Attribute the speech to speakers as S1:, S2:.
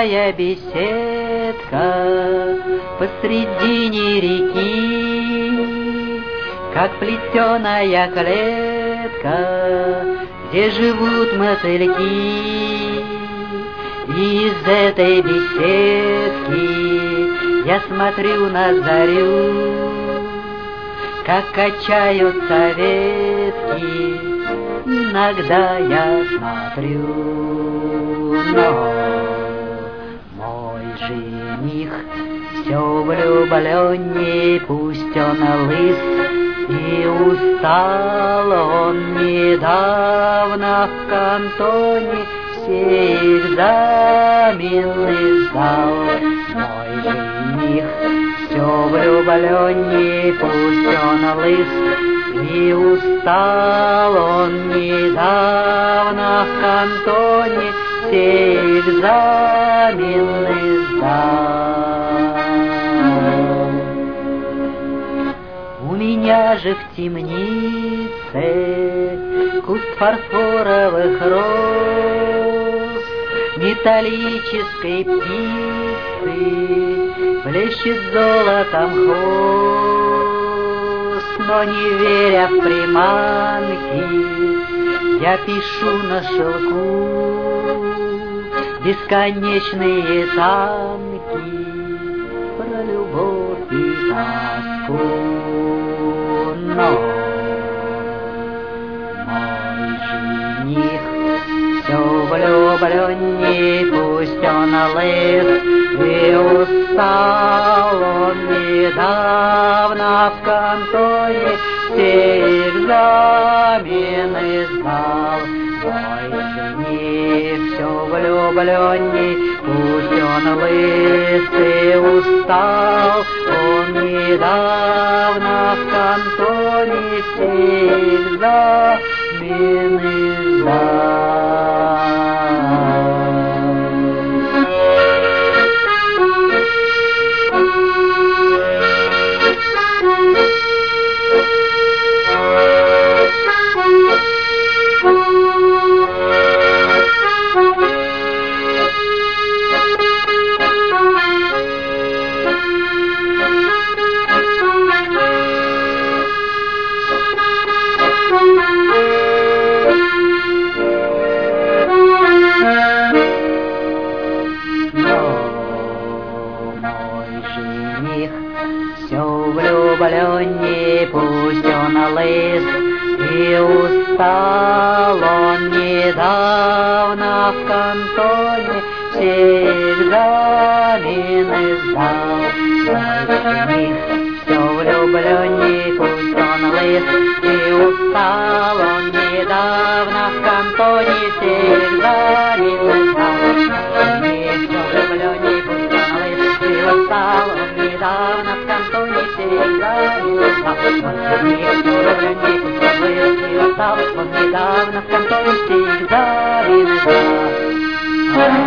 S1: Тихая беседка посредине реки, как плетеная клетка, где живут мотыльки. И из этой беседки я смотрю на зарю, как качаются ветки, иногда я смотрю. Но мой жених все влюбленней, пусть он лыс и устал, он недавно в кантоне все экзамены сдал. Мой жених все влюбленней, пусть он лыс и устал, он недавно в кантоне все экзамены сдал. У меня же в темнице куст фарфоровых роз, металлической птицы блещет золотом хвост. Но не веря в приманки, я пишу на шелку бесконечные танки про любовь и тоску. Но мой жених все влюбленней, пусть он лыс и устал, он недавно в кантоне все экзамены сдал. Мой жених все влюбленней, пусть он лыс и устал, он недавно в кантоне все экзамены сдал. Влюбленней, пусть он лыс и устал, он недавно в кантоне все экзамены сдал. Мой жених все влюбленней, пусть он лыс и устал, он недавно в кантоне все экзамены сдал. Жених все влюбленней, пусть он лыс и устал, он недавно в кантоне все экзамены сдал. Мой жених все влюбленней, пусть он лыс и устал, он недавно в кантоне все экзамены сдал.